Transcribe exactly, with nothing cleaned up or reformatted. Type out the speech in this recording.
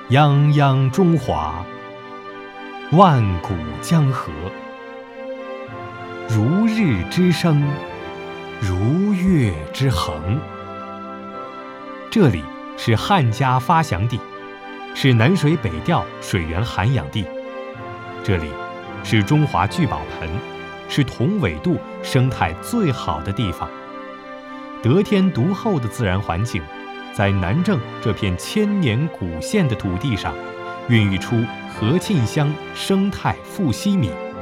泱泱中华，万古江河，如日之升，如月之衡。这里是汉家发祥地，是南水北调水源涵养地，这里是中华聚宝盆，是同纬度生态最好的地方。得天独厚的自然环境，在南郑这片千年古县的土地上，孕育出和沁乡生态富硒米。